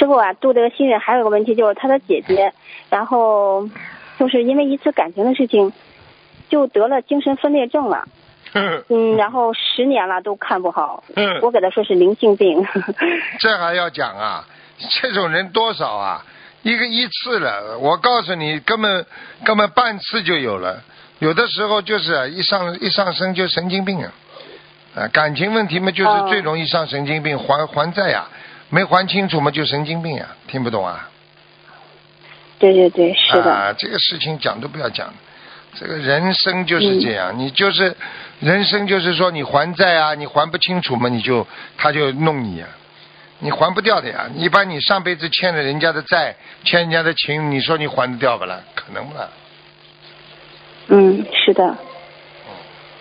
师傅啊，度这个新人还有个问题，就是他的姐姐，然后就是因为一次感情的事情，就得了精神分裂症了。然后10年了都看不好。我给他说是灵性病。 这还要讲啊？这种人多少啊？一次了，我告诉你，根本半次就有了。有的时候就是一上升就神经病啊。感情问题嘛，就是最容易上神经病，还债呀，没还清楚嘛就神经病呀，听不懂啊？ 对对对，是的。 啊，这个事情讲都不要讲。这个人生就是这样，你就是人生就是说你还债啊，你还不清楚嘛，他就弄你啊，你还不掉的呀。你把你上辈子欠了人家的债，欠人家的情，你说你还得掉不啦？可能不啦？ 是的。